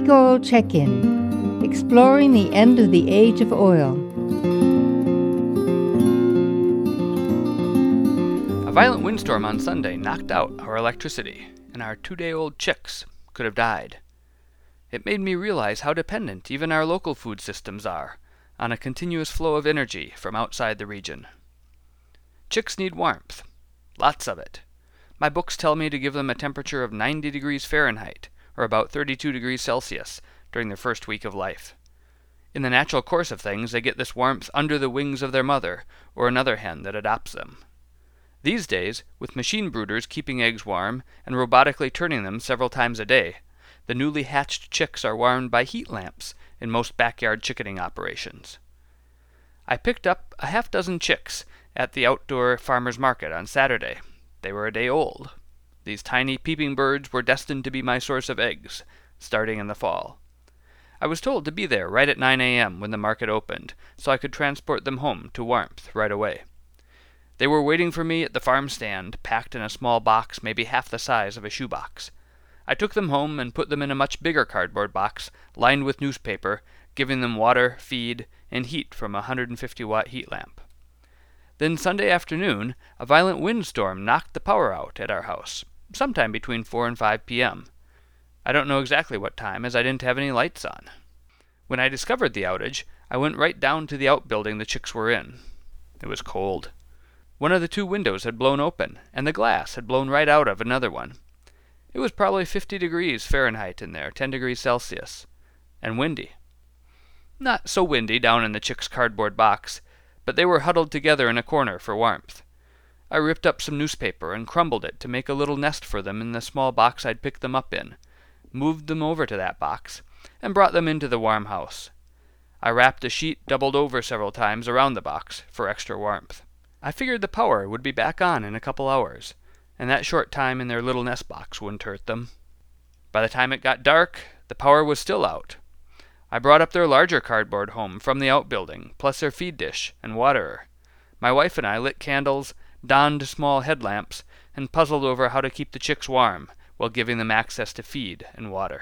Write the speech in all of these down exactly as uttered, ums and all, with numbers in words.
Peak Oil Check-In, exploring the end of the age of oil. A violent windstorm on Sunday knocked out our electricity, and our two-day-old chicks could have died. It made me realize how dependent even our local food systems are on a continuous flow of energy from outside the region. Chicks need warmth, lots of it. My books tell me to give them a temperature of ninety degrees Fahrenheit, or about thirty-two degrees Celsius, during their first week of life. In the natural course of things, they get this warmth under the wings of their mother, or another hen that adopts them. These days, with machine brooders keeping eggs warm and robotically turning them several times a day, the newly hatched chicks are warmed by heat lamps in most backyard chickening operations. I picked up a half dozen chicks at the outdoor farmer's market on Saturday. They were a day old. These tiny peeping birds were destined to be my source of eggs, starting in the fall. I was told to be there right at nine a.m. when the market opened, so I could transport them home to warmth right away. They were waiting for me at the farm stand, packed in a small box maybe half the size of a shoebox. I took them home and put them in a much bigger cardboard box, lined with newspaper, giving them water, feed, and heat from a one hundred fifty watt heat lamp. Then Sunday afternoon, a violent windstorm knocked the power out at our house, sometime between four and five p.m. I don't know exactly what time, as I didn't have any lights on. When I discovered the outage, I went right down to the outbuilding the chicks were in. It was cold. One of the two windows had blown open, and the glass had blown right out of another one. It was probably fifty degrees Fahrenheit in there, ten degrees Celsius, and windy. Not so windy down in the chicks' cardboard box, but they were huddled together in a corner for warmth. I ripped up some newspaper and crumbled it to make a little nest for them in the small box I'd picked them up in, moved them over to that box, and brought them into the warm house. I wrapped a sheet doubled over several times around the box for extra warmth. I figured the power would be back on in a couple hours, and that short time in their little nest box wouldn't hurt them. By the time it got dark, the power was still out. I brought up their larger cardboard home from the outbuilding, plus their feed dish and waterer. My wife and I lit candles, donned small headlamps, and puzzled over how to keep the chicks warm while giving them access to feed and water.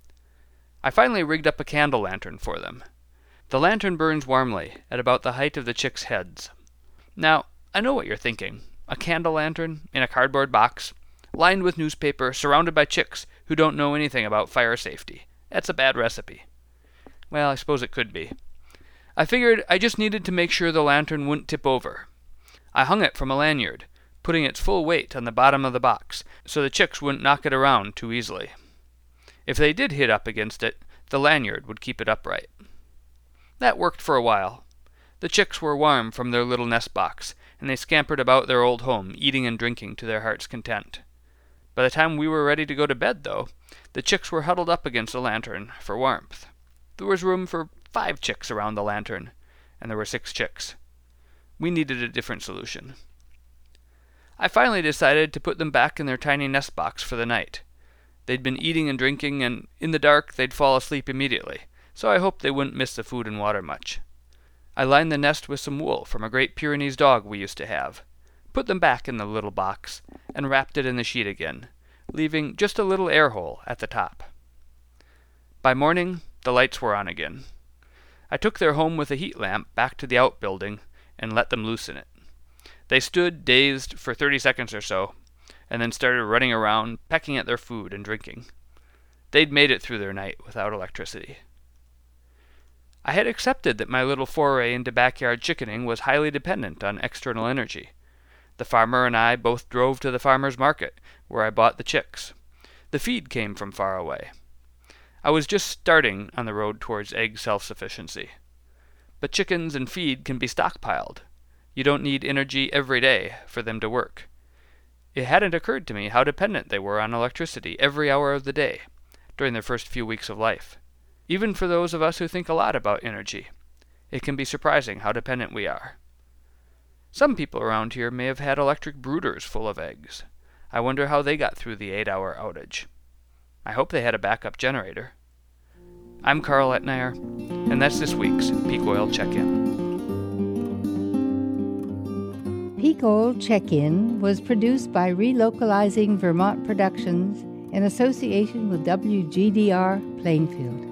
I finally rigged up a candle lantern for them. The lantern burns warmly at about the height of the chicks' heads. Now, I know what you're thinking. A candle lantern in a cardboard box, lined with newspaper, surrounded by chicks who don't know anything about fire safety. That's a bad recipe. Well, I suppose it could be. I figured I just needed to make sure the lantern wouldn't tip over. I hung it from a lanyard, putting its full weight on the bottom of the box, so the chicks wouldn't knock it around too easily. If they did hit up against it, the lanyard would keep it upright. That worked for a while. The chicks were warm from their little nest box, and they scampered about their old home, eating and drinking to their heart's content. By the time we were ready to go to bed, though, the chicks were huddled up against the lantern for warmth. There was room for five chicks around the lantern, and there were six chicks. We needed a different solution. I finally decided to put them back in their tiny nest box for the night. They'd been eating and drinking, and in the dark they'd fall asleep immediately, so I hoped they wouldn't miss the food and water much. I lined the nest with some wool from a Great Pyrenees dog we used to have, put them back in the little box, and wrapped it in the sheet again, leaving just a little air hole at the top. By morning, the lights were on again. I took their home with a heat lamp back to the outbuilding and let them loose in it. They stood dazed for thirty seconds or so, and then started running around, pecking at their food and drinking. They'd made it through their night without electricity. I had accepted that my little foray into backyard chickening was highly dependent on external energy. The farmer and I both drove to the farmer's market, where I bought the chicks. The feed came from far away. I was just starting on the road towards egg self-sufficiency. But chickens and feed can be stockpiled. You don't need energy every day for them to work. It hadn't occurred to me how dependent they were on electricity every hour of the day during their first few weeks of life. Even for those of us who think a lot about energy, it can be surprising how dependent we are. Some people around here may have had electric brooders full of eggs. I wonder how they got through the eight-hour outage. I hope they had a backup generator. I'm Carl Etnayer, and that's this week's Peak Oil Check-In. Peak Oil Check-In was produced by Relocalizing Vermont Productions in association with W G D R Plainfield.